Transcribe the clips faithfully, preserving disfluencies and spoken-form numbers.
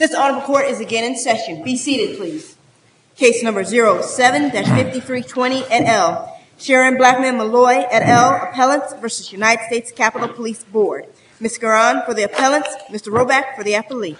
This honorable court is again in session. Be seated, please. Case number zero seven dash fifty-three twenty et al. Sharon Blackman Malloy et al. Appellants versus United States Capitol Police Board. Miz Garan for the appellants, Mister Roback for the appellee.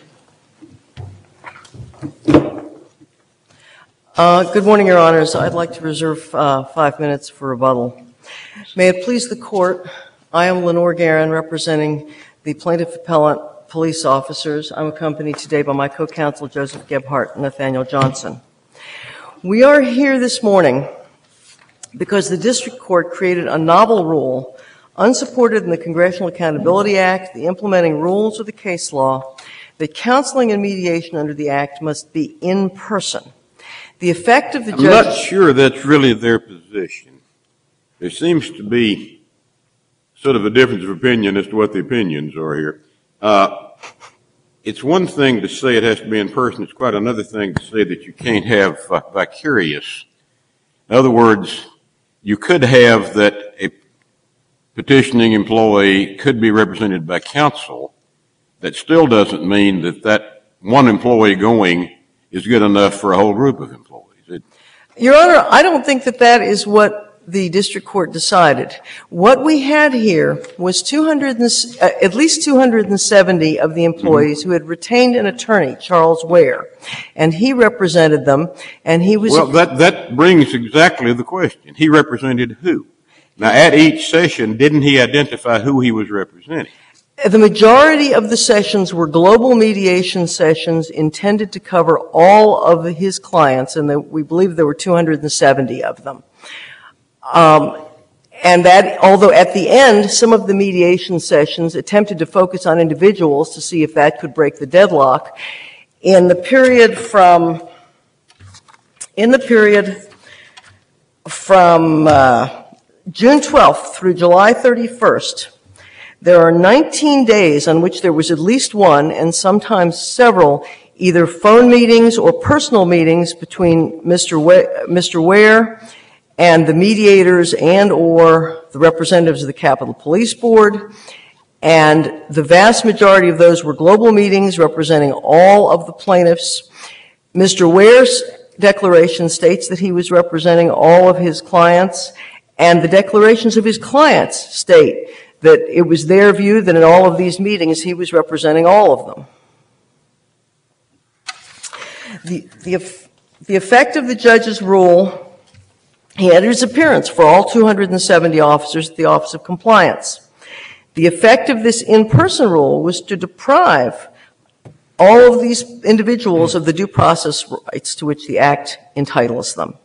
Uh, good morning, Your Honors. I'd like to reserve uh, five minutes for rebuttal. May it please the Court, I am Lenore Garan, representing the plaintiff appellant police officers. I'm accompanied today by my co-counsel, Joseph Gebhardt and Nathaniel Johnson. We are here this morning because the district court created a novel rule, unsupported in the Congressional Accountability Act, the implementing rules of the case law, that counseling and mediation under the Act must be in person. The effect of the judge... I'm not sure that's really their position. There seems to be sort of a difference of opinion as to what the opinions are here. Uh, it's one thing to say it has to be in person. It's quite another thing to say that you can't have uh, vicarious. In other words, you could have that a petitioning employee could be represented by counsel. That still doesn't mean that that one employee going is good enough for a whole group of employees. It, Your Honor, I don't think that that is what the district court decided. What we had here was two hundred, uh, at least two hundred seventy of the employees mm-hmm. who had retained an attorney, Charles Ware, and he represented them, and he was... Well, that, that brings exactly the question. He represented who? Now, at each session, didn't he identify who he was representing? The majority of the sessions were global mediation sessions intended to cover all of his clients, and the, we believe there were two hundred seventy of them. Um, and that, although at the end, some of the mediation sessions attempted to focus on individuals to see if that could break the deadlock, in the period from, in the period from uh, June twelfth through July thirty-first, there are nineteen days on which there was at least one, and sometimes several, either phone meetings or personal meetings between Mister Wa- Mister Ware and the mediators and or the representatives of the Capitol Police Board, and the vast majority of those were global meetings representing all of the plaintiffs. Mister Ware's declaration states that he was representing all of his clients, and the declarations of his clients state that it was their view that in all of these meetings he was representing all of them. The, the, the effect of the judge's rule, he had his appearance for all two hundred seventy officers at the Office of Compliance. The effect of this in-person rule was to deprive all of these individuals of the due process rights to which the Act entitles them.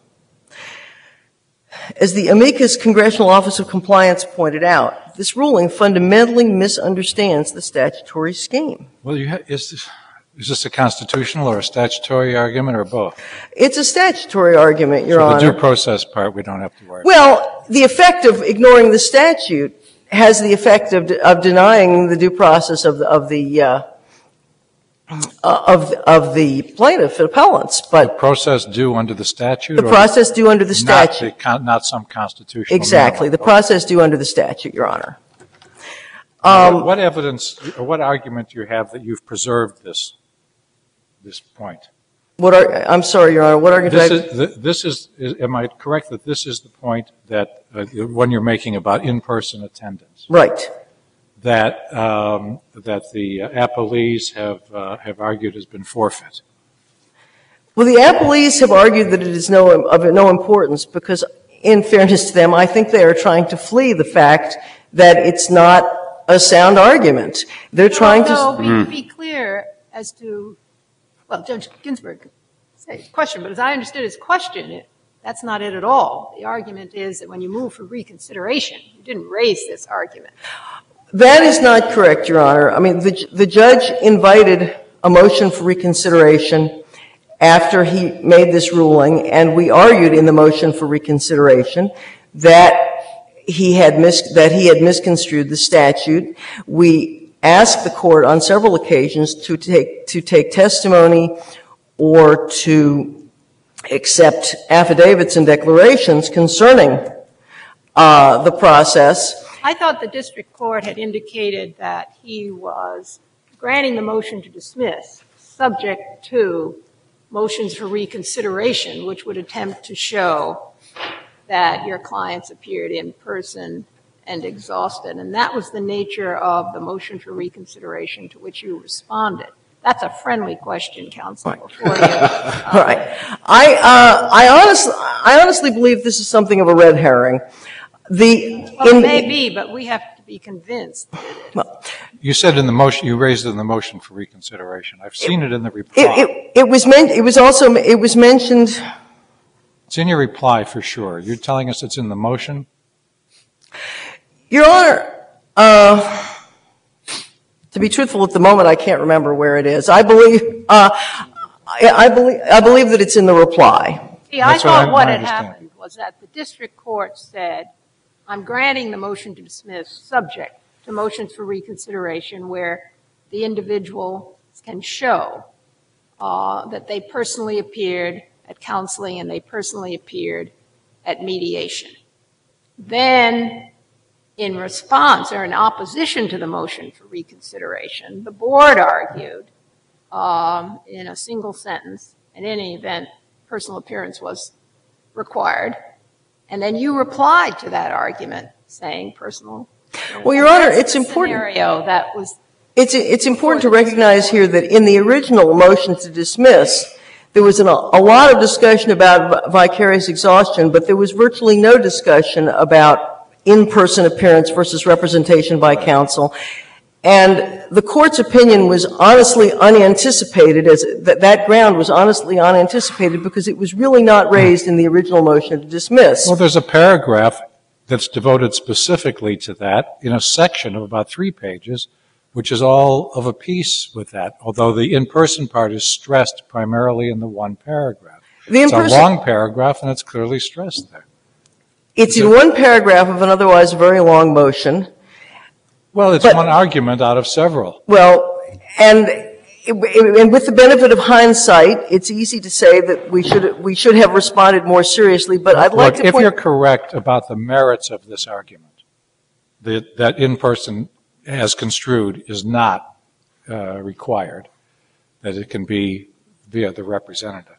As the amicus Congressional Office of Compliance pointed out, this ruling fundamentally misunderstands the statutory scheme. Well, you ha- is this, is this a constitutional or a statutory argument or both? It's a statutory argument, Your so Honor. So the due process part we don't have to worry well, about. Well, the effect of ignoring the statute has the effect of, de- of denying the due process of the, of the uh, Uh, of, of the plaintiff appellants, but the process due under the statute? The process due under the statute. Not, the, not some constitutional Exactly. minimum. The process due under the statute, Your Honor. Um, what, what evidence, or what argument do you have that you've preserved this, this point? What are, I'm sorry, Your Honor, what argument this do I... Is, the, this is, is, am I correct that this is the point that, uh, one you're making about in-person attendance? Right. That um, that the uh, appellees have uh, have argued has been forfeit. Well, the appellees have argued that it is no of no importance because, in fairness to them, I think they are trying to flee the fact that it's not a sound argument. They're trying no, to no, be, be clear as to well, Judge Ginsburg say question, but as I understood his question, it, that's not it at all. The argument is that when you move for reconsideration, you didn't raise this argument. That is not correct, Your Honor. I mean, the, the judge invited a motion for reconsideration after he made this ruling, and we argued in the motion for reconsideration that he had mis- that he had misconstrued the statute. We asked the court on several occasions to take to take testimony or to accept affidavits and declarations concerning uh, the process. I thought the district court had indicated that he was granting the motion to dismiss subject to motions for reconsideration, which would attempt to show that your clients appeared in person and exhausted. And that was the nature of the motion for reconsideration to which you responded. That's a friendly question, counsel, right. before you. Uh, All right. I, uh, I, honestly, I honestly believe this is something of a red herring. The, well, in, it may be, but we have to be convinced. Well, You said in the motion, you raised it in the motion for reconsideration. I've seen it, it in the reply. It, it, it was meant, it was also, it was mentioned. It's in your reply for sure. You're telling us it's in the motion? Your Honor, uh, to be truthful, at the moment, I can't remember where it is. I believe, uh, I, I believe, I believe that it's in the reply. See, I That's what thought I'm- what I had understand. happened was that the district court said, I'm granting the motion to dismiss subject to motions for reconsideration where the individual can show uh, that they personally appeared at counseling and they personally appeared at mediation. Then, in response or in opposition to the motion for reconsideration, the board argued um, in a single sentence, in any event, personal appearance was required. And then you replied to that argument saying personal. Well, Your And Honor, that's it's the important. Scenario that was. It's, it's important to recognize here that in the original motion to dismiss, there was an, a lot of discussion about vicarious exhaustion, but there was virtually no discussion about in-person appearance versus representation by counsel. And the court's opinion was honestly unanticipated, as that, that ground was honestly unanticipated because it was really not raised in the original motion to dismiss. Well, there's a paragraph that's devoted specifically to that in a section of about three pages, which is all of a piece with that, although the in-person part is stressed primarily in the one paragraph. The It's a in-person- long paragraph, and it's clearly stressed there. It's in one paragraph of an otherwise very long motion. Well, it's But- one argument out of several. Well, and, and with the benefit of hindsight, it's easy to say that we should, we should have responded more seriously, but I'd like Look, to if point. you're correct about the merits of this argument, that, that in-person as construed is not uh, required, that it can be via the representative.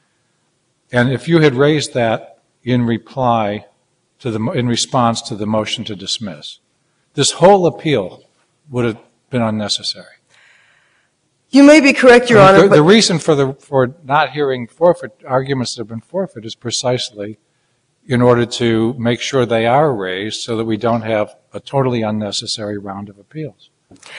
And if you had raised that in reply to the, in response to the motion to dismiss, this whole appeal would have been unnecessary. You may be correct, Your I mean, Honor, the, but the reason for the for not hearing forfeit arguments that have been forfeit is precisely in order to make sure they are raised so that we don't have a totally unnecessary round of appeals.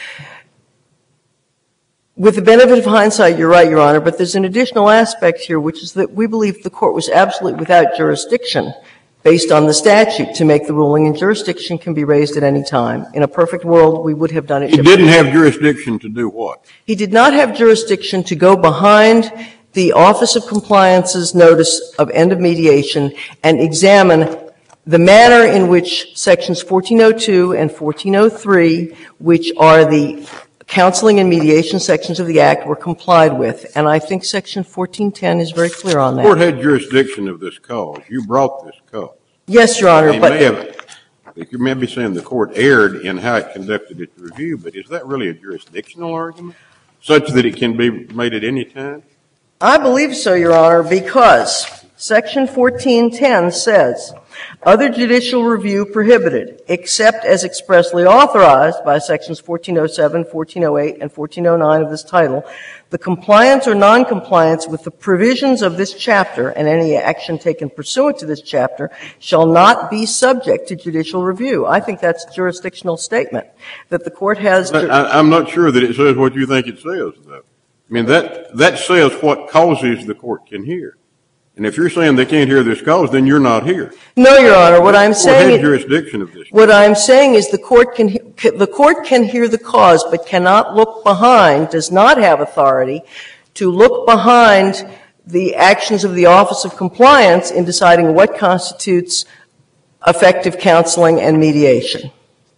with the benefit of hindsight, you're right, Your Honor, but there's an additional aspect here, which is that we believe the court was absolutely without jurisdiction based on the statute to make the ruling, and jurisdiction can be raised at any time. In a perfect world, we would have done it He differently. didn't have jurisdiction to do what? He did not have jurisdiction to go behind the Office of Compliance's notice of end of mediation and examine the manner in which Sections fourteen oh two and fourteen oh three, which are the counseling and mediation sections of the Act, were complied with. And I think Section fourteen ten is very clear on The court that. had jurisdiction of this cause. You brought this cause. Yes, Your Honor, They but may have, you may be saying the court erred in how it conducted its review, but is that really a jurisdictional argument, such that it can be made at any time? I believe so, Your Honor, because Section fourteen ten says, other judicial review prohibited, except as expressly authorized by Sections fourteen oh seven, fourteen oh eight, and fourteen oh nine of this title, the compliance or noncompliance with the provisions of this chapter and any action taken pursuant to this chapter shall not be subject to judicial review. I think that's a jurisdictional statement, that the court has... But I, I'm not sure that it says what you think it says, though. I mean, that, that says what causes the court can hear. And if you're saying they can't hear this cause, then you're not here. No, Your Honor, what I'm The court had saying... jurisdiction of this. What I'm saying is the court can, the court can hear the cause, but cannot look behind, does not have authority to look behind the actions of the Office of Compliance in deciding what constitutes effective counseling and mediation.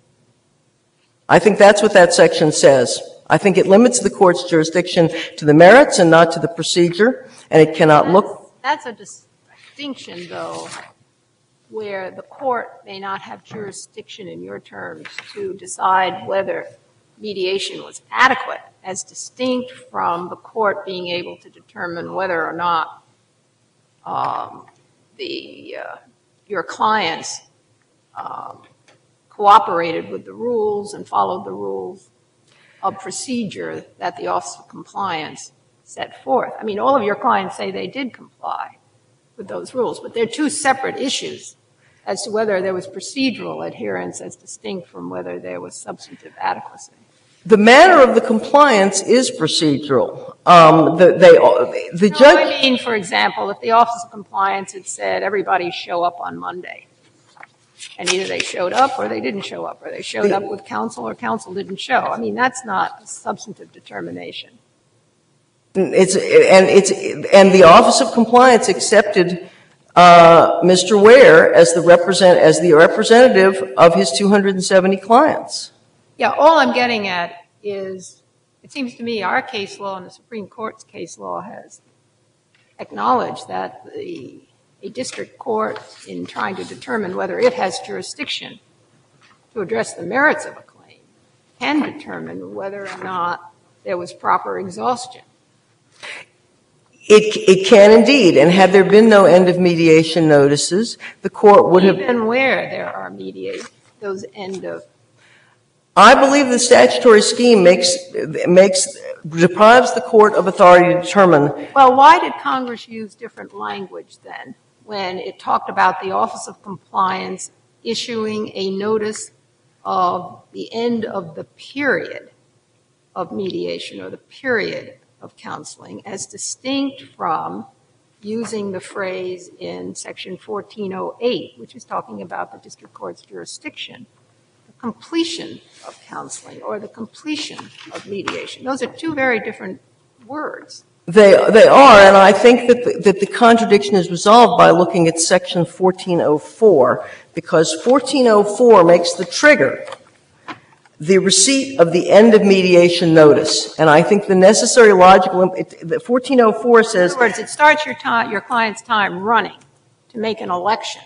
I think that's what that section says. I think it limits the court's jurisdiction to the merits and not to the procedure, and it cannot look... That's a distinction, though, where the court may not have jurisdiction in your terms to decide whether mediation was adequate, as distinct from the court being able to determine whether or not um, the uh, your clients um, cooperated with the rules and followed the rules of procedure that the Office of Compliance set forth. I mean, all of your clients say they did comply with those rules, but they're two separate issues as to whether there was procedural adherence as distinct from whether there was substantive adequacy. The manner of the compliance is procedural. Um, the, they, the no, judge. I mean, for example, if the Office of Compliance had said everybody show up on Monday, and either they showed up or they didn't show up, or they showed up with counsel or counsel didn't show. I mean, that's not a substantive determination. It's and it's and the Office of Compliance accepted uh, Mister Ware as the represent as the representative of his two hundred seventy clients. Yeah, all I'm getting at is, it seems to me our case law and the Supreme Court's case law has acknowledged that the a district court, in trying to determine whether it has jurisdiction to address the merits of a claim, can determine whether or not there was proper exhaustion. It, it can indeed, and had there been no end of mediation notices, the court would have. Even where there are mediate, those end of. I believe the statutory scheme makes makes deprives the court of authority to determine. Well, why did Congress use different language then when it talked about the Office of Compliance issuing a notice of the end of the period of mediation or the period of counseling, as distinct from using the phrase in Section fourteen oh eight, which is talking about the district court's jurisdiction, the completion of counseling or the completion of mediation? Those are two very different words. They they are, and I think that the, that the contradiction is resolved by looking at Section fourteen oh four, because fourteen oh four makes the trigger the receipt of the end of mediation notice. And I think the necessary logical, it, fourteen oh four says. In other words, it starts your time, your client's time running to make an election.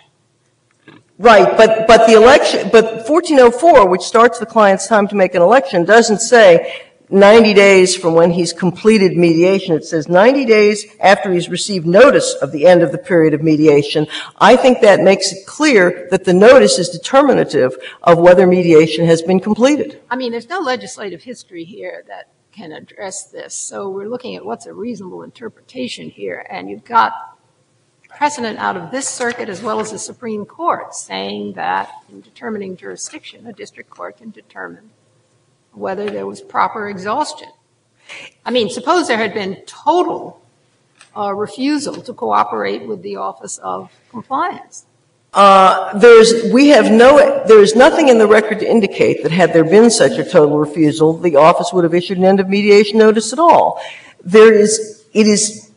Right, but, but the election, but fourteen oh four, which starts the client's time to make an election, doesn't say ninety days from when he's completed mediation. It says ninety days after he's received notice of the end of the period of mediation. I think that makes it clear that the notice is determinative of whether mediation has been completed. I mean, there's no legislative history here that can address this. So we're looking at what's a reasonable interpretation here. And you've got precedent out of this circuit as well as the Supreme Court saying that in determining jurisdiction, a district court can determine whether there was proper exhaustion. I mean, suppose there had been total uh, refusal to cooperate with the Office of Compliance. Uh, there's, we have no, there is nothing in the record to indicate that had there been such a total refusal, the office would have issued an end of mediation notice at all. There is, it is,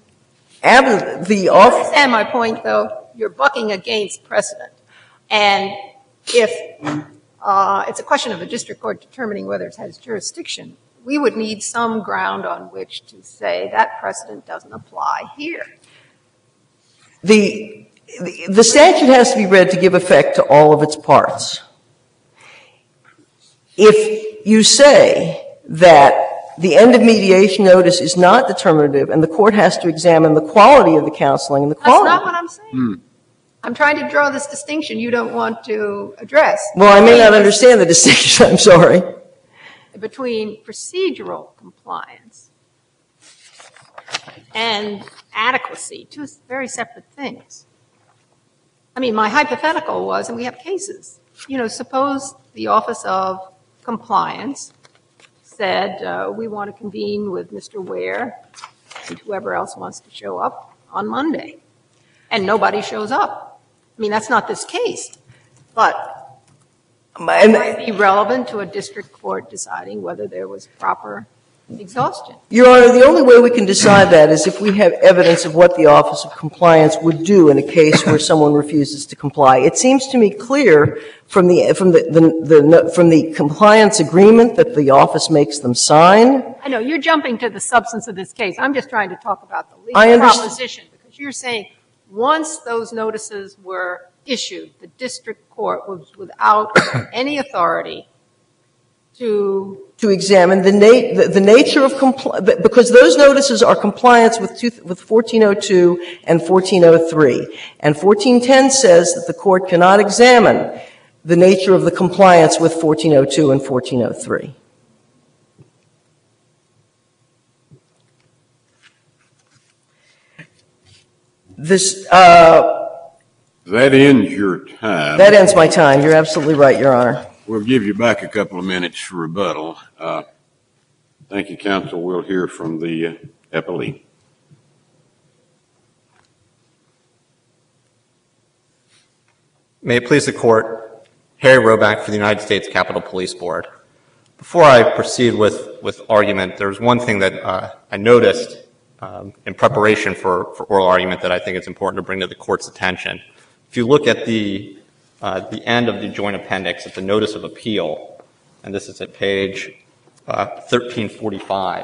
ab- the office. I understand my point, though. You're bucking against precedent. And if Uh, it's a question of a district court determining whether it has jurisdiction, we would need some ground on which to say that precedent doesn't apply here. The, the, the statute has to be read to give effect to all of its parts. If you say that the end of mediation notice is not determinative and the court has to examine the quality of the counseling and the quality. That's not what I'm saying. Hmm. I'm trying to draw this distinction you don't want to address. Well, I may not understand the distinction. I'm sorry. Between procedural compliance and adequacy, two very separate things. I mean, my hypothetical was, and we have cases, you know, suppose the Office of Compliance said, uh, we want to convene with Mister Ware and whoever else wants to show up on Monday, and nobody shows up. I mean, that's not this case, but it might be relevant to a district court deciding whether there was proper exhaustion. Your Honor, the only way we can decide that is if we have evidence of what the Office of Compliance would do in a case where someone refuses to comply. It seems to me clear from the from the, the, the from the compliance agreement that the office makes them sign. I know you're jumping to the substance of this case. I'm just trying to talk about the legal proposition, because you're saying once those notices were issued, the district court was without any authority to to examine the, na- the, the nature of compli- because those notices are compliance with, two, with fourteen oh two and fourteen oh three. And fourteen ten says that the court cannot examine the nature of the compliance with fourteen oh two and fourteen oh three. This, uh, That ends your time. that ends my time. You're absolutely right, Your Honor. We'll give you back a couple of minutes for rebuttal. Uh, Thank you, counsel. We'll hear from the uh, appellee. May it please the Court, Harry Roback for the United States Capitol Police Board. Before I proceed with, with argument, there's one thing that uh, I noticed um, in preparation for, for oral argument that I think it's important to bring to the Court's attention. If you look at the, uh, the end of the joint appendix at the notice of appeal, and this is at page uh, thirteen forty-five,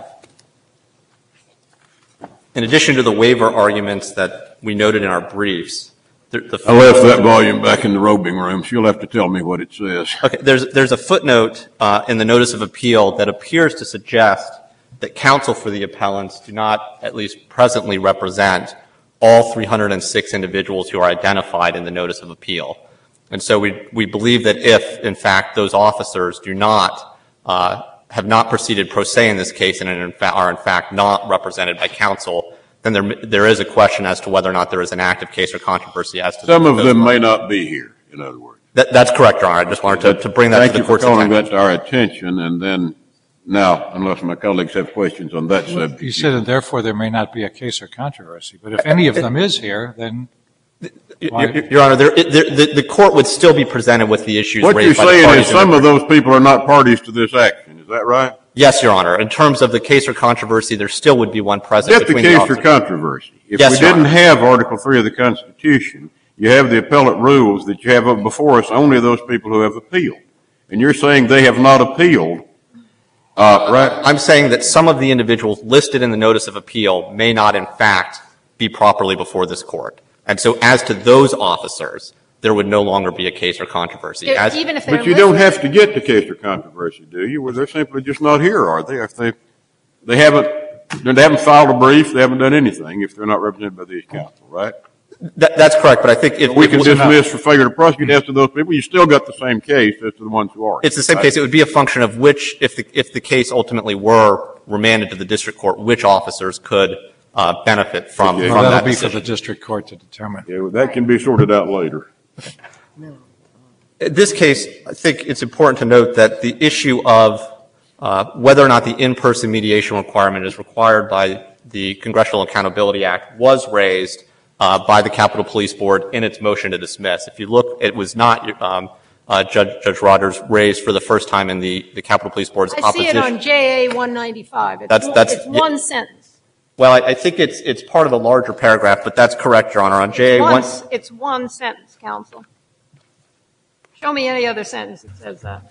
in addition to the waiver arguments that we noted in our briefs, the, the I left that volume back in the robing room, so you'll have to tell me what it says. Okay, there's, there's a footnote uh, in the notice of appeal that appears to suggest that counsel for the appellants do not, at least presently, represent all three hundred six individuals who are identified in the notice of appeal. And so we, we believe that if, in fact, those officers do not, uh, have not proceeded pro se in this case and in fa- are, in fact, not represented by counsel, then there, there is a question as to whether or not there is an active case or controversy as to Some of them ones. may not be here, in other words. That, that's correct, Your Honor. I just wanted to, to bring that Thank to the you for Court's calling attention. that to our attention, and then now, unless my colleagues have questions on that subject. You said that therefore there may not be a case or controversy, but if any of them is here, then why? Your, Your Honor, there, there, the, the Court would still be presented with the issues What you're raised by the saying parties is in the some of those people are not parties to this action, is that right? Yes, Your Honor. In terms of the case or controversy, there still would be one present That's the between the case or officers. controversy. If Yes, we Your didn't Honor. have Article three of the Constitution, you have the appellate rules that you have up before us, only those people who have appealed. And you're saying they have not appealed, uh, right? I'm saying that some of the individuals listed in the notice of appeal may not, in fact, be properly before this Court. And so as to those officers, there would no longer be a case or controversy. There- As, even if they're But you don't listed- have to get to case or controversy, do you? Well, they're simply just not here, are they? If they, they haven't, they haven't filed a brief, they haven't done anything if they're not represented by these counsel, right? that, that's correct, but I think if We if can it was- dismiss for failure to prosecute as to those people. You still got the same case as to the ones who are. It's the same case. It would be a function of which, if the, if the case ultimately were remanded to the district court, which officers could uh, benefit from, Okay. from Well, that that'll be for decision. the district court to determine. Yeah, well, that can be sorted out later. In this case, I think it's important to note that the issue of uh, whether or not the in-person mediation requirement is required by the Congressional Accountability Act was raised uh, by the Capitol Police Board in its motion to dismiss. If you look, it was not, um, uh, Judge, Judge Rogers raised for the first time in the, the Capitol Police Board's I see opposition. it on J A one ninety-five. It's That's- one- that's- It's one sentence. Well, I, I think it's, it's part of the larger paragraph, but that's correct, Your Honor. On J A One one, s- It's one sentence, counsel. Show me any other sentence that says that.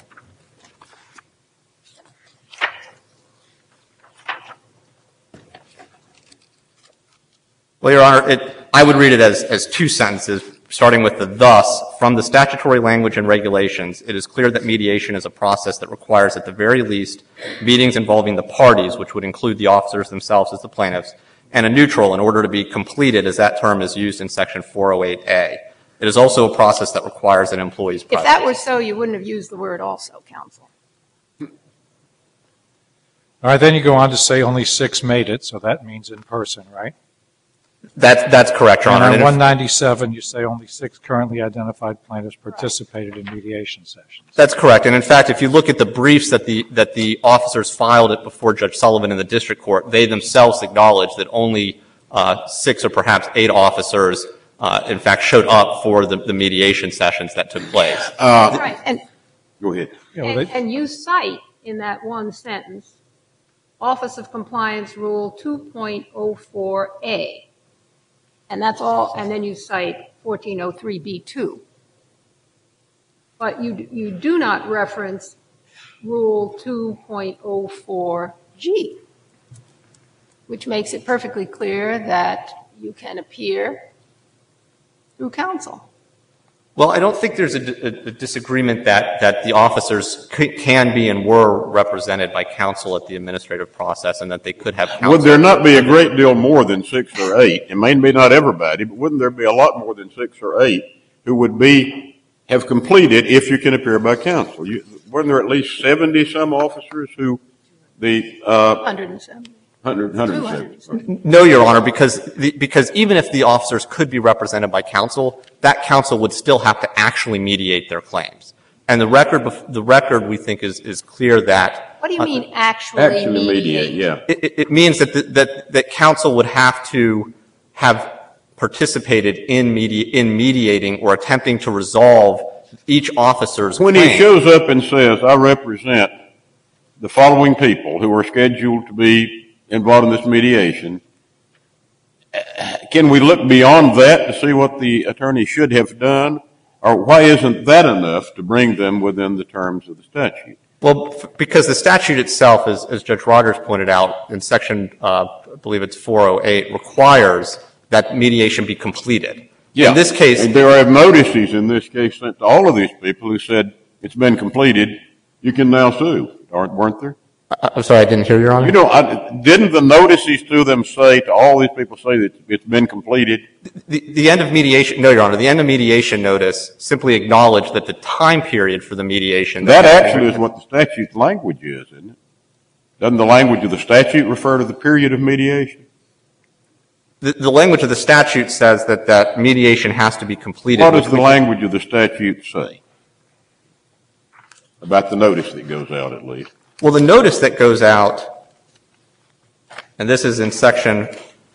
well, Your Honor, it, I would read it as, as two sentences, starting with the thus. From the statutory language and regulations, it is clear that mediation is a process that requires, at the very least, meetings involving the parties, which would include the officers themselves as the plaintiffs, and a neutral in order to be completed, as that term is used in Section four oh eight A. It is also a process that requires an employee's If presence. that were so, you wouldn't have used the word also, counsel. All right, then you go on to say only six made it, so that means in person, right? That's, that's correct, Your And Honor. on And one if- ninety-seven, you say only six currently identified plaintiffs participated in mediation sessions. That's correct. And in fact, if you look at the briefs that the, that the officers filed it before Judge Sullivan in the district court, they themselves acknowledge that only uh, six or perhaps eight officers, uh, in fact, showed up for the, the mediation sessions that took place. Right, and, Go ahead. Yeah, well, and they- and you cite in that one sentence, Office of Compliance Rule two point oh four A. And that's all, and then you cite fourteen oh three B two. But you, you do not reference Rule two point oh four G, which makes it perfectly clear that you can appear through counsel. Well, I don't think there's a, a, a disagreement that, that the officers c- can be and were represented by counsel at the administrative process and that they could have counsel. Would there not be a great deal more than six or eight? It may be not everybody, but wouldn't there be a lot more than six or eight who would be, have completed if you can appear by counsel? You, weren't there at least seventy-some officers who the, uh, one hundred seventy. one hundred, one hundred seventy. No, Your Honor, because the, because even if the officers could be represented by counsel, that counsel would still have to actually mediate their claims. And the record, the record we think is, is clear that. What do you uh, mean actually, Actually mediate? mediate, yeah. It, it means that, the, that, that counsel would have to have participated in, medi- in mediating or attempting to resolve each officer's When claim. he shows up and says, I represent the following people who are scheduled to be involved in this mediation, can we look beyond that to see what the attorney should have done? Or why isn't that enough to bring them within the terms of the statute? Well, f- because the statute itself, as, as Judge Rogers pointed out in section, uh, I believe it's four oh eight, requires that mediation be completed. Yeah. In this case, And there are notices in this case sent to all of these people who said it's been completed. You can now sue, aren't, weren't there? I- I'm sorry, I didn't hear Your Honor. You know, I, didn't the notices to them say, to all these people say that it's been completed? The, the end of mediation, no, Your Honor, the end of mediation notice simply acknowledged that the time period for the mediation. That actually is what the statute's language is, isn't it? Doesn't the language of the statute refer to the period of mediation? The, the language of the statute says that that mediation has to be completed. What does which the we- language of the statute say about the notice that goes out, at least? Well, the notice that goes out, and this is in section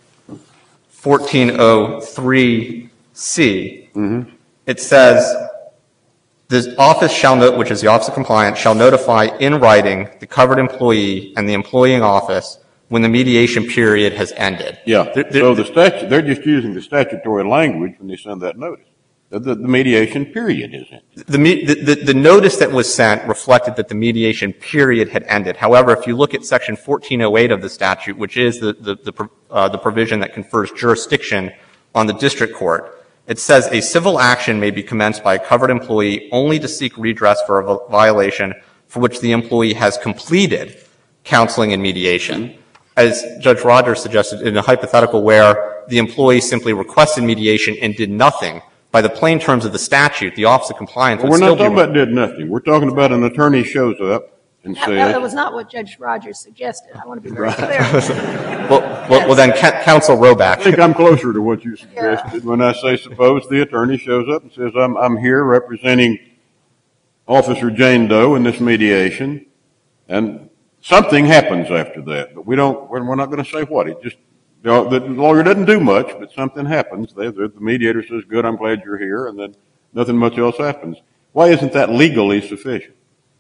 fourteen oh three C, Mm-hmm. it says, the office shall note, which is the Office of Compliance, shall notify in writing the covered employee and the employing office when the mediation period has ended. Yeah, There- there- so the statute, they're just using the statutory language when they send that notice. The, the, the mediation period isn't. The, me- the, the, the notice that was sent reflected that the mediation period had ended. However, if you look at section fourteen oh eight of the statute, which is the, the, the, pro- uh, the provision that confers jurisdiction on the district court, it says a civil action may be commenced by a covered employee only to seek redress for a vi- violation for which the employee has completed counseling and mediation. As Judge Rogers suggested, in a hypothetical where the employee simply requested mediation and did nothing, by the plain terms of the statute, the Office of Compliance Well, would we're still not talking be. about did nothing. We're talking about an attorney shows up and That, that says, was not what Judge Rogers suggested. I want to be very clear. Well, well, well then, Ca- Counsel I Roback. think I'm closer to what you suggested when I say suppose the attorney shows up and says, I'm, I'm here representing Officer Jane Doe in this mediation, and something happens after that, but we don't, we're, we're not going to say what. It just, the, the lawyer doesn't do much, but something happens. They, the, the mediator says, good, I'm glad you're here, and then nothing much else happens. Why isn't that legally sufficient?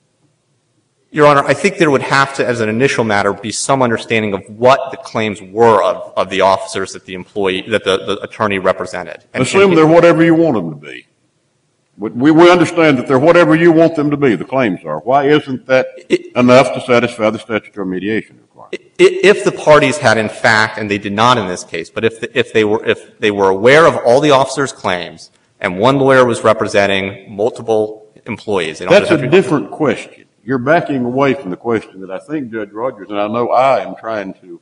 Your Honor, I think there would have to, as an initial matter, be some understanding of what the claims were of, of the officers that the employee, that the, the attorney represented. And- Assume and- they're whatever you want them to be. We, we understand that they're whatever you want them to be, the claims are. Why isn't that enough to satisfy the statutory mediation requirement? I- If the parties had in fact, and they did not in this case, but if, the, if they were, if they were aware of all the officers' claims and one lawyer was representing multiple employees, they don't That's just have a to be- different question. You're backing away from the question that I think Judge Rogers, and I know I am trying to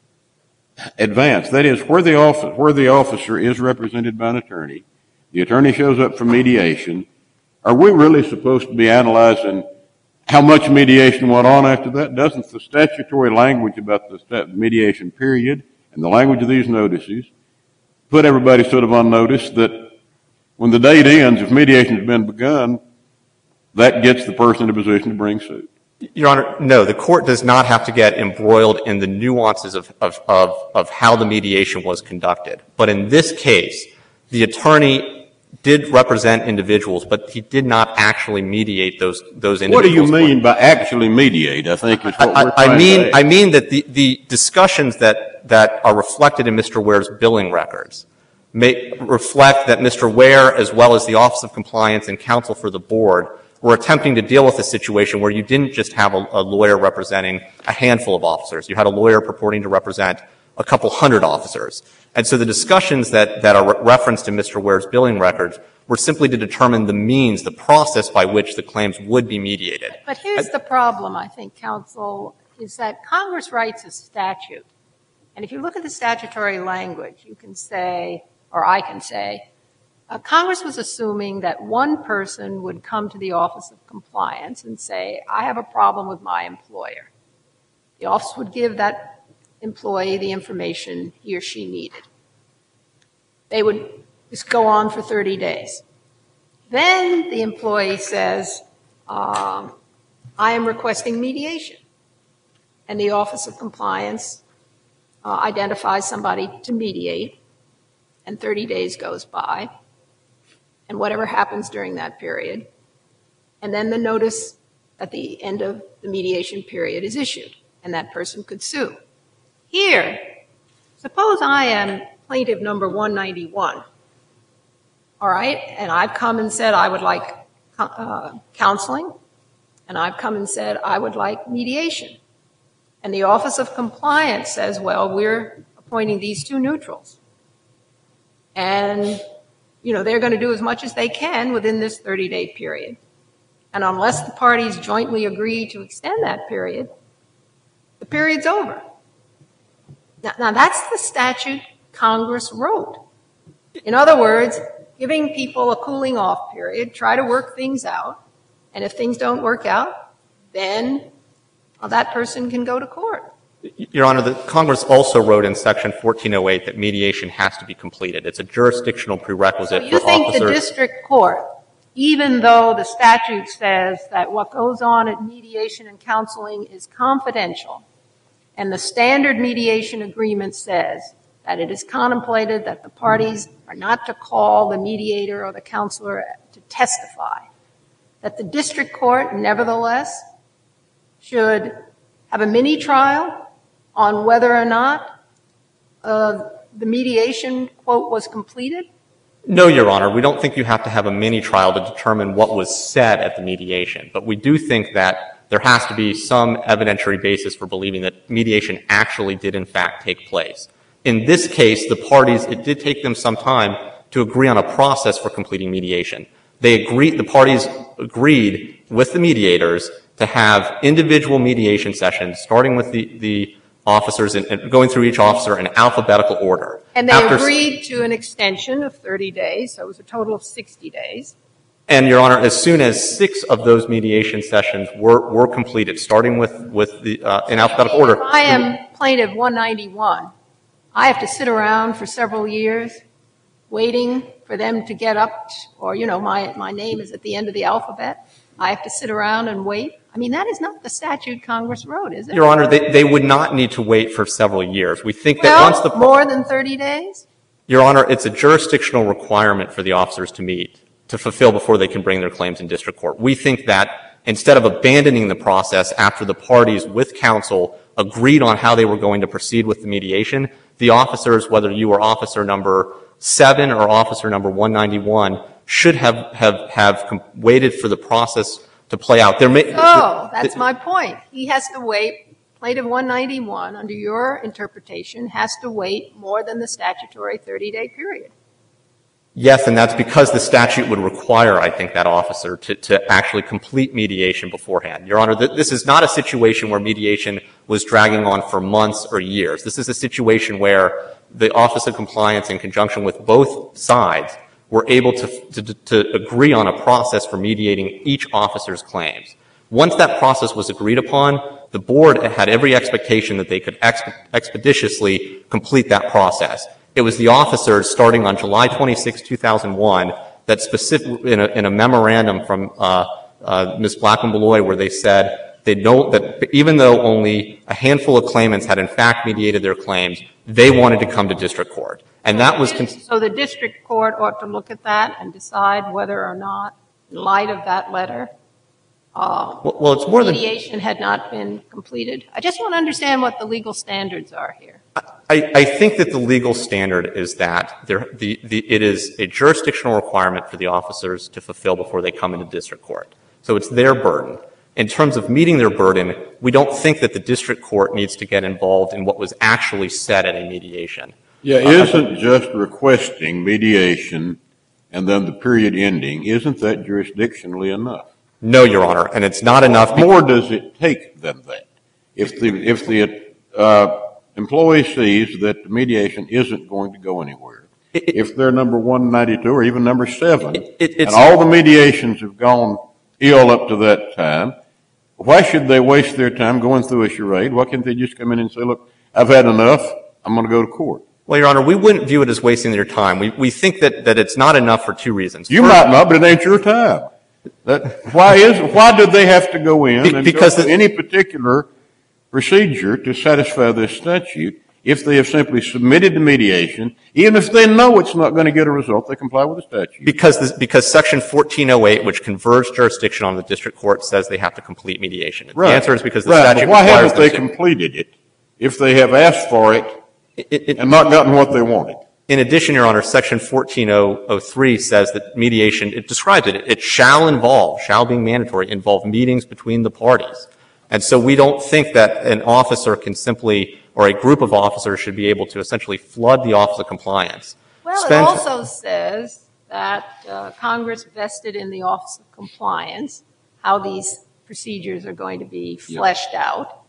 advance. That is, where the officer, where the officer is represented by an attorney, the attorney shows up for mediation, are we really supposed to be analyzing how much mediation went on after that? Doesn't the statutory language about the stat- mediation period and the language of these notices put everybody sort of on notice that when the date ends, if mediation has been begun, that gets the person in a position to bring suit? Your Honor, no, the court does not have to get embroiled in the nuances of, of, of, of how the mediation was conducted. But in this case, the attorney did represent individuals, but he did not actually mediate those, those What do individuals. you mean by actually mediate? I think is what I, we're I trying mean, to I ask. mean that the, the discussions that, that are reflected in Mister Ware's billing records may reflect that Mister Ware, as well as the Office of Compliance and counsel for the board, were attempting to deal with a situation where you didn't just have a, a lawyer representing a handful of officers. You had a lawyer purporting to represent a couple hundred officers. And so the discussions that, that are re- referenced in Mister Ware's billing records were simply to determine the means, the process by which the claims would be mediated. But here's the problem, I think, counsel, is that Congress writes a statute. And if you look at the statutory language, you can say, or I can say, uh, Congress was assuming that one person would come to the Office of Compliance and say, I have a problem with my employer. The office would give that employee the information he or she needed. They would just go on for thirty days. Then the employee says, um, I am requesting mediation. And the Office of Compliance uh, identifies somebody to mediate, and thirty days goes by, and whatever happens during that period, and then the notice at the end of the mediation period is issued, and that person could sue. Here, suppose I am plaintiff number one ninety-one, all right, and I've come and said I would like uh, counseling, and I've come and said I would like mediation. And the Office of Compliance says, well, we're appointing these two neutrals. And, you know, they're going to do as much as they can within this thirty-day period. And unless the parties jointly agree to extend that period, the period's over. Now, now that's the statute Congress wrote. In other words, giving people a cooling off period, try to work things out, and if things don't work out, then well, that person can go to court. Your Honor, the Congress also wrote in Section fourteen oh eight that mediation has to be completed. It's a jurisdictional prerequisite so you for think officers. The district court, even though the statute says that what goes on at mediation and counseling is confidential, and the standard mediation agreement says that it is contemplated that the parties are not to call the mediator or the counselor to testify, that the district court, nevertheless, should have a mini-trial on whether or not uh, the mediation, quote, was completed? No, Your Honor. We don't think you have to have a mini-trial to determine what was said at the mediation. But we do think that there has to be some evidentiary basis for believing that mediation actually did, in fact, take place. In this case, the parties, it did take them some time to agree on a process for completing mediation. They agreed, the parties agreed with the mediators to have individual mediation sessions, starting with the, the officers and, and going through each officer in alphabetical order. And they After, agreed to an extension of thirty days, so it was a total of sixty days. And, Your Honor, as soon as six of those mediation sessions were, were completed, starting with, with the, uh, in alphabetical order. If I am plaintiff one ninety-one, I have to sit around for several years waiting for them to get up, or, you know, my, my name is at the end of the alphabet. I have to sit around and wait. I mean, that is not the statute Congress wrote, is it? Your Honor, they, they would not need to wait for several years. We think that well, once the... more than thirty days? Your Honor, it's a jurisdictional requirement for the officers to meet, to fulfill before they can bring their claims in district court. We think that instead of abandoning the process after the parties with counsel agreed on how they were going to proceed with the mediation, the officers, whether you were officer number seven or officer number one ninety-one, should have, have, have waited for the process to play out. There may, oh, that's the, my point. He has to wait, plaintiff one ninety-one, under your interpretation, has to wait more than the statutory thirty-day period. Yes, and that's because the statute would require, I think, that officer to, to actually complete mediation beforehand. Your Honor, th- this is not a situation where mediation was dragging on for months or years. This is a situation where the Office of Compliance, in conjunction with both sides, were able to, to, to agree on a process for mediating each officer's claims. Once that process was agreed upon, the board had every expectation that they could exp- expeditiously complete that process. It was the officers, starting on July twenty-sixth, two thousand one, that specific, in a, in a memorandum from uh, uh, Miz Blackman-Beloy, where they said they don't, that even though only a handful of claimants had in fact mediated their claims, they wanted to come to district court. And that was... Cons- so the district court ought to look at that and decide whether or not, in light of that letter, uh, well, well, it's more mediation than, had not been completed. I just want to understand what the legal standards are here. I, I think that the legal standard is that there, the, the, it is a jurisdictional requirement for the officers to fulfill before they come into district court. So it's their burden. In terms of meeting their burden, we don't think that the district court needs to get involved in what was actually said at a mediation. Yeah, uh, isn't just requesting mediation and then the period ending, isn't that jurisdictionally enough? No, Your Honor, and it's not enough. What more does it take than that? If the, if the uh, employee sees that the mediation isn't going to go anywhere, it, it, if they're number one ninety-two or even number seven, it, it, and all the mediations have gone ill up to that time, why should they waste their time going through a charade? Why can't they just come in and say, look, I've had enough, I'm going to go to court? Well, Your Honor, we wouldn't view it as wasting their time. We, we think that, that it's not enough for two reasons. You First, might not, but it ain't your time. That, why is, why do they have to go in and because go through the, any particular procedure to satisfy this statute if they have simply submitted to mediation, even if they know it's not going to get a result, they comply with the statute? Because, this, because Section fourteen oh eight, which confers jurisdiction on the district court, says they have to complete mediation. Right. The answer is because the right. statute But why requires haven't they them to. completed it if they have asked for it, It, it, and not gotten what they wanted? In addition, Your Honor, Section fourteen oh three says that mediation, it describes it, it shall involve, shall being mandatory, involve meetings between the parties. And so we don't think that an officer can simply, or a group of officers should be able to essentially flood the Office of Compliance. Well, Spend, it also says that uh, Congress vested in the Office of Compliance how these procedures are going to be fleshed yeah. out.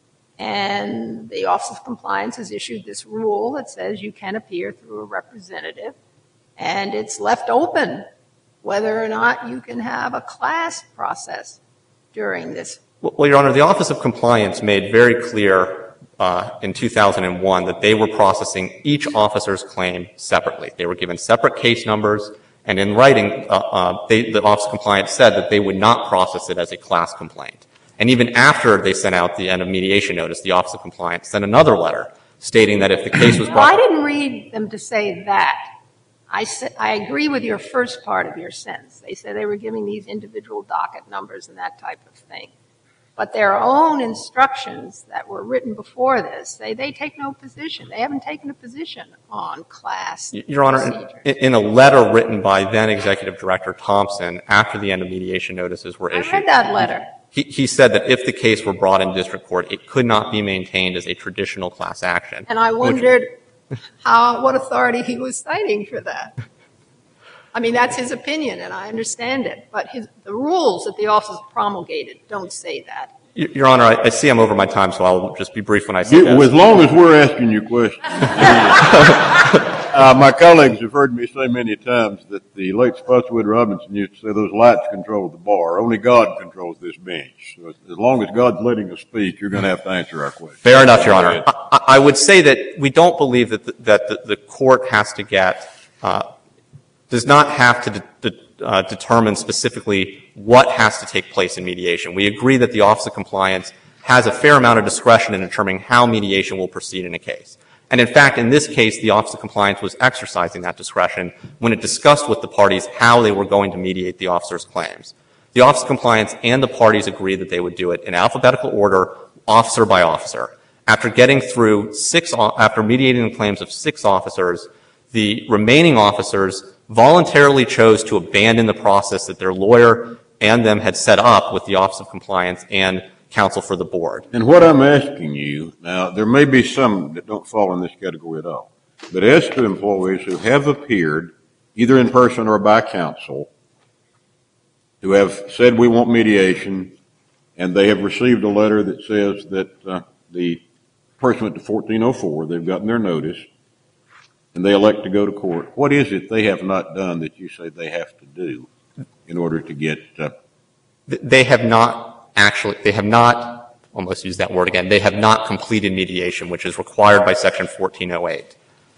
And the Office of Compliance has issued this rule that says you can appear through a representative, and it's left open whether or not you can have a class process during this. Well, Your Honor, the Office of Compliance made very clear uh, in two thousand one that they were processing each officer's claim separately. They were given separate case numbers, and in writing, uh, uh, they, the Office of Compliance said that they would not process it as a class complaint. And even after they sent out the end of mediation notice, the Office of Compliance sent another letter stating that if the case was brought— Well, I didn't read them to say that. I, said, I agree with your first part of your sentence. They said they were giving these individual docket numbers and that type of thing. But their own instructions that were written before this say they take no position. They haven't taken a position on class Your Honor, in, in a letter written by then Executive Director Thompson after the end of mediation notices were issued— I read that letter. He, he said that if the case were brought in district court, it could not be maintained as a traditional class action. And I wondered how, what authority he was citing for that. I mean, that's his opinion, and I understand it. But his, the rules that the office promulgated don't say that. Your Honor, I, I see I'm over my time, so I'll just be brief when I say you, that. As long as we're asking you questions. uh, my colleagues have heard me say many times that the late Spotswood Robinson used to say those lights control the bar. Only God controls this bench. So as long as God's letting us speak, you're going to have to answer our questions. Fair enough, Your Honor. I, I would say that we don't believe that the, that the, the court has to get, uh, does not have to de- de- uh, determine specifically what has to take place in mediation. We agree that the Office of Compliance has a fair amount of discretion in determining how mediation will proceed in a case. And in fact, in this case, the Office of Compliance was exercising that discretion when it discussed with the parties how they were going to mediate the officer's claims. The Office of Compliance and the parties agreed that they would do it in alphabetical order, officer by officer. After getting through six, after mediating the claims of six officers, the remaining officers voluntarily chose to abandon the process that their lawyer and them had set up with the Office of Compliance and counsel for the board. And what I'm asking you, now, there may be some that don't fall in this category at all, but as to employees who have appeared, either in person or by counsel, who have said we want mediation, and they have received a letter that says that uh, the person went to fourteen oh four, they've gotten their notice, and they elect to go to court. What is it they have not done that you say they have to do in order to get uh, They have not actually, they have not, almost use that word again, they have not completed mediation, which is required by Section fourteen oh eight.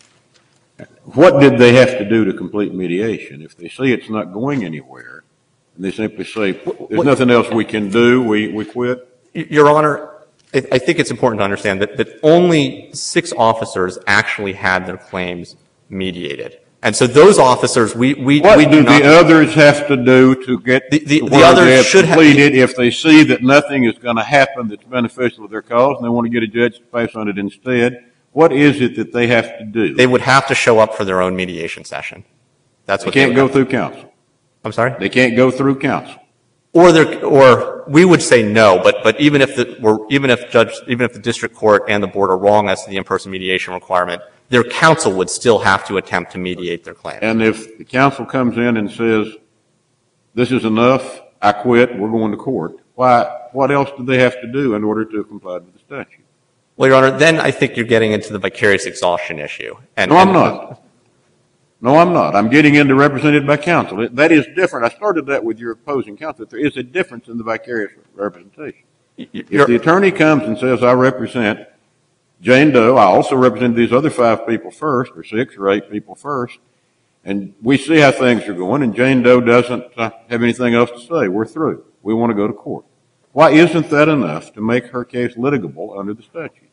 What did they have to do to complete mediation? If they see it's not going anywhere, and they simply say, there's what, nothing else we can do, we, we quit? Your Honor, I think it's important to understand that, that only six officers actually had their claims mediated. And so those officers, we, we, what we do, do the others have to do to get the, the, to the where others they have should completed have, if they see that nothing is going to happen that's beneficial to their cause and they want to get a judge to pass on it instead? What is it that they have to do? They would have to show up for their own mediation session. That's they what can't they go have. through counsel. I'm sorry? They can't go through counsel. Or there, or we would say no, but, but even if the, we're, even if judge, even if the district court and the board are wrong as to the in-person mediation requirement, their counsel would still have to attempt to mediate their claim. And if the counsel comes in and says, this is enough, I quit, we're going to court, why, what else do they have to do in order to comply with the statute? Well, Your Honor, then I think you're getting into the vicarious exhaustion issue. And, no, I'm and, not. No, I'm not. I'm getting into represented by counsel. That is different. I started that with your opposing counsel. There is a difference in the vicarious representation. If the attorney comes and says, I represent Jane Doe, I also represent these other five people first, or six or eight people first, and we see how things are going, and Jane Doe doesn't uh, have anything else to say. We're through. We want to go to court. Why isn't that enough to make her case litigable under the statute?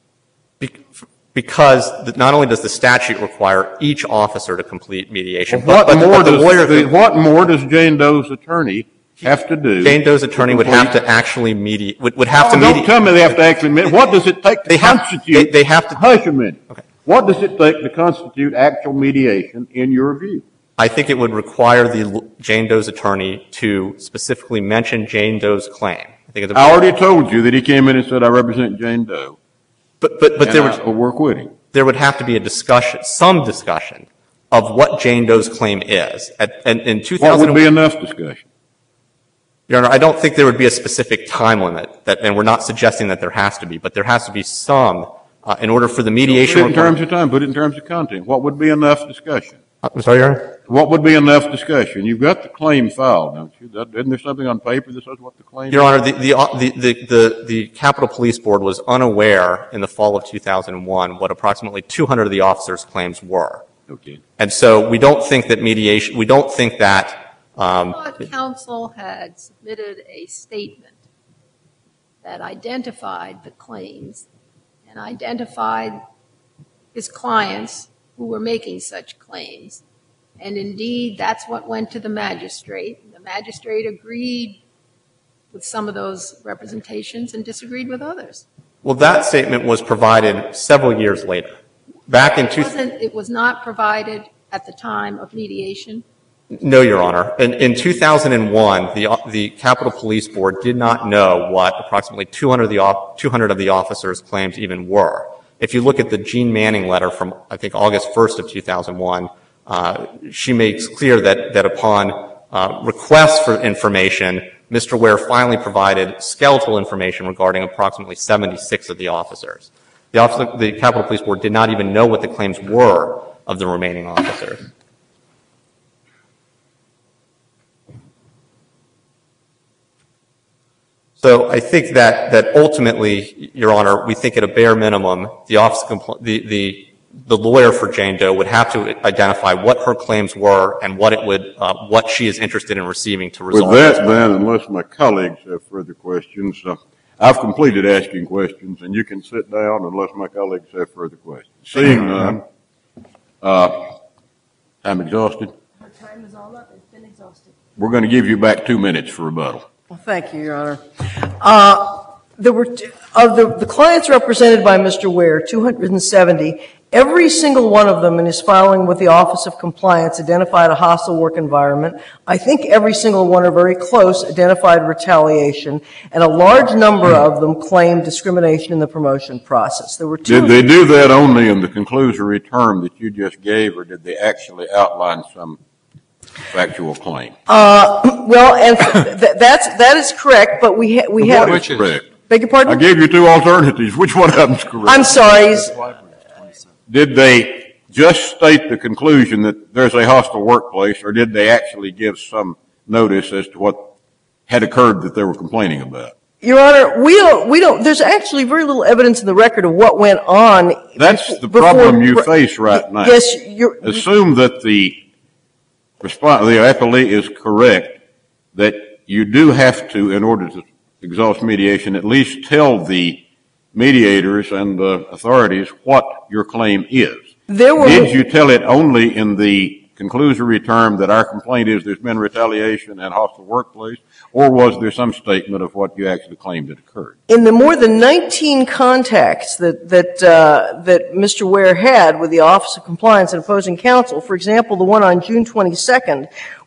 Because not only does the statute require each officer to complete mediation, well, what, but, but, more but the does, lawyer the, what more does Jane Doe's attorney have to do? Jane Doe's attorney would have to actually mediate, would, would have oh, to mediate. mediate. Don't tell me they have to actually mediate. What does it take to they constitute? Have, they, they have to. Hush a minute. Okay. What does it take to constitute actual mediation in your view? I think it would require the Jane Doe's attorney to specifically mention Jane Doe's claim. I think it's I already told you that he came in and said, I represent Jane Doe. But, but, but there would, I, we're quitting. There would have to be a discussion, some discussion of what Jane Doe's claim is. At, and in two thousand, what would be enough discussion? Your Honor, I don't think there would be a specific time limit, that, and we're not suggesting that there has to be, but there has to be some uh, in order for the mediation. Put it in terms of time. Put it in terms of content. What would be enough discussion? I'm sorry, Your Honor? What would be enough discussion? You've got the claim filed, don't you? That, isn't there something on paper that says what the claim Your is? Honor, the, the, the, the, the Capitol Police Board was unaware in the fall of two thousand one what approximately two hundred of the officers' claims were. Okay. And so we don't think that mediation, we don't think that. Um, I thought counsel had submitted a statement that identified the claims and identified his clients who were making such claims. And indeed, that's what went to the magistrate. The magistrate agreed with some of those representations and disagreed with others. Well, that statement was provided several years later. Back in two thousand. It was not provided at the time of mediation? No, Your Honor. In, in two thousand one, the, the Capitol Police Board did not know what approximately two hundred of the, two hundred of the officers' claims even were. If you look at the Jean Manning letter from, I think, August first of two thousand one, uh, she makes clear that, that upon uh, request for information, Mister Ware finally provided skeletal information regarding approximately seventy-six of the officers. The, officer, the Capitol Police Board did not even know what the claims were of the remaining officers. So I think that, that ultimately, Your Honor, we think at a bare minimum, the office, the, the, the lawyer for Jane Doe would have to identify what her claims were and what it would, uh, what she is interested in receiving to resolve. With that, then, unless my colleagues have further questions, uh, I've completed asking questions, and you can sit down unless my colleagues have further questions. Seeing none, uh, I'm exhausted. Our time is all up. It's been exhausted. We're going to give you back two minutes for rebuttal. Well, thank you, Your Honor. Uh, there were, t- of the, the clients represented by Mister Ware, two hundred seventy, every single one of them in his filing with the Office of Compliance identified a hostile work environment. I think every single one or very close identified retaliation, and a large number of them claimed discrimination in the promotion process. There were two. Did they do that only in the conclusory term that you just gave, or did they actually outline some factual claim? Uh, well, and th- that's, that is correct, but we, ha- we have. What is correct? Beg your pardon? I gave you two alternatives. Which one of them is correct? I'm sorry. Did they just state the conclusion that there's a hostile workplace, or did they actually give some notice as to what had occurred that they were complaining about? Your Honor, we don't, we don't, there's actually very little evidence in the record of what went on. That's the before, problem you face right now. Yes, you're. Assume that the response, the appellee is correct, that you do have to, in order to exhaust mediation, at least tell the mediators and the authorities what your claim is. There were, Did you tell it only in the conclusory term that our complaint is there's been retaliation and hostile workplace, or was there some statement of what you actually claimed had occurred? in the more than nineteen contacts that, that, uh, that Mister Ware had with the Office of Compliance and opposing counsel, for example, the one on June twenty-second,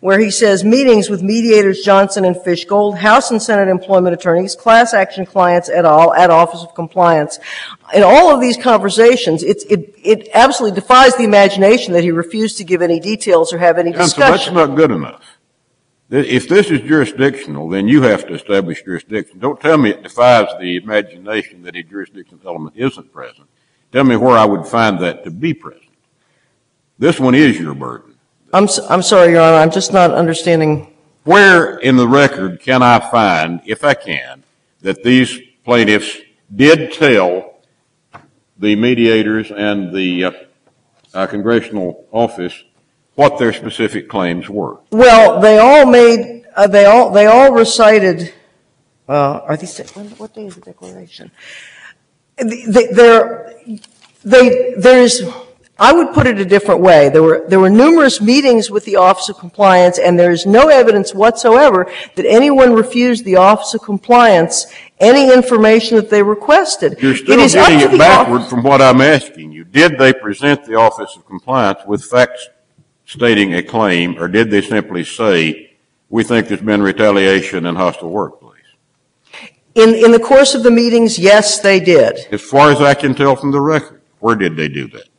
where he says meetings with mediators Johnson and Fishgold, House and Senate employment attorneys, class action clients et al. At Office of Compliance. In all of these conversations, it's, it, it absolutely defies the imagination that he refused to give any details or have any Counsel, discussion. that's not good enough. If this is jurisdictional, then you have to establish jurisdiction. Don't tell me it defies the imagination that a jurisdictional element isn't present. Tell me where I would find that to be present. This one is your burden. I'm, I'm sorry, Your Honor, I'm just not understanding. Where in the record can I find, if I can, that these plaintiffs did tell the mediators and the uh, uh, congressional office what their specific claims were? Well, they all made, uh, they all, they all recited, uh, are these, what day is the declaration? They, they're, they, there's, I would put it a different way. There were, there were numerous meetings with the Office of Compliance, and there is no evidence whatsoever that anyone refused the Office of Compliance any information that they requested. You're still it is getting up to it the backward office. from what I'm asking you. Did they present the Office of Compliance with facts stating a claim, or did they simply say, we think there's been retaliation and hostile workplace? In, in the course of the meetings, yes, they did. As far as I can tell from the record, where did they do that?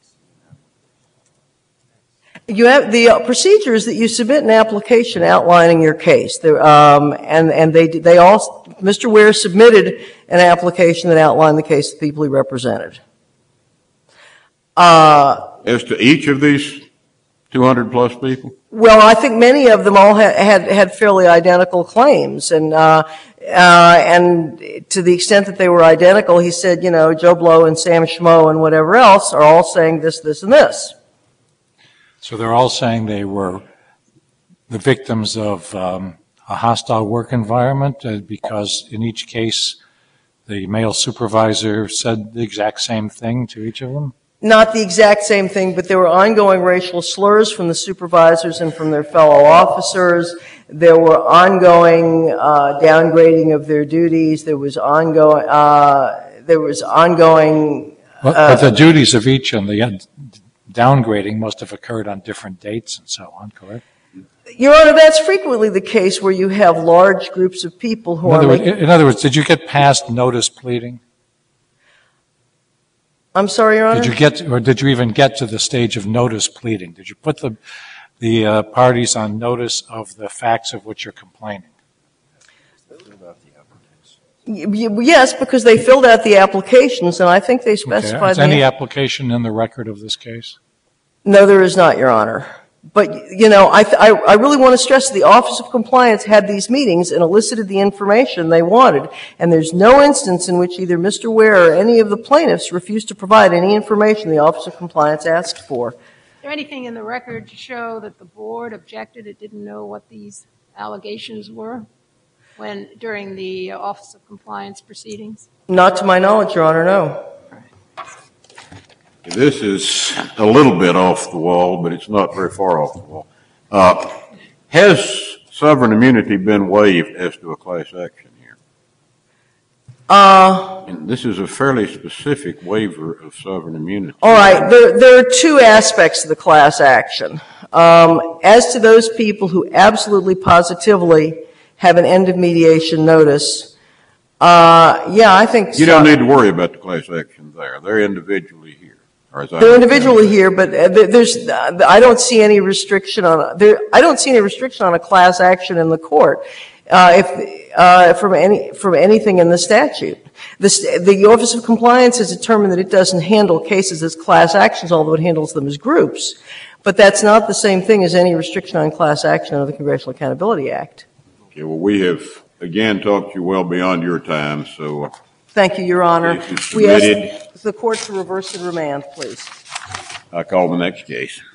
You have the uh, procedure is that you submit an application outlining your case. There, um, and, and they, they all, Mister Ware submitted an application that outlined the case of the people he represented. Uh, As to each of these two hundred plus people? Well, I think many of them all had, had, had fairly identical claims. And, uh, uh, and to the extent that they were identical, he said, you know, Joe Blow and Sam Schmo and whatever else are all saying this, this, and this. So they're all saying they were the victims of um, a hostile work environment uh, because in each case the male supervisor said the exact same thing to each of them? Not the exact same thing, but there were ongoing racial slurs from the supervisors and from their fellow officers. There were ongoing uh, downgrading of their duties. There was ongoing. Uh, there was ongoing. Uh, but the duties of each and the downgrading must have occurred on different dates and so on, correct? Your Honor, that's frequently the case where you have large groups of people who in are other, making... words, in other words, did you get past notice pleading? I'm sorry, Your Honor? Did you get, or did you even get to the stage of notice pleading? Did you put the, the uh, parties on notice of the facts of which you're complaining? Yes, because they filled out the applications, and I think they specified... Okay. Is the any application in the record of this case? No, there is not, Your Honor. But, you know, I, I, I really want to stress the Office of Compliance had these meetings and elicited the information they wanted, and there's no instance in which either Mister Ware or any of the plaintiffs refused to provide any information the Office of Compliance asked for. Is there anything in the record to show that the board objected, it didn't know what these allegations were when, during the Office of Compliance proceedings? Not to my knowledge, Your Honor, no. This is a little bit off the wall, but it's not very far off the wall. Uh, has sovereign immunity been waived as to a class action here? Uh, and this is a fairly specific waiver of sovereign immunity. All right. There, there are two aspects of the class action. Um, as to those people who absolutely positively have an end of mediation notice, uh, yeah, I think... You don't need to worry about the class action there. They're individually here. They're individually here, but there's, I don't see any restriction on, there, I don't see any restriction on a class action in the court, uh, if, uh, from any, from anything in the statute. The, the Office of Compliance has determined that it doesn't handle cases as class actions, although it handles them as groups. But that's not the same thing as any restriction on class action under the Congressional Accountability Act. Okay, well, we have, again, talked you well beyond your time, so. Thank you, Your Honor. We ask the court to reverse and remand, please. I call the next case.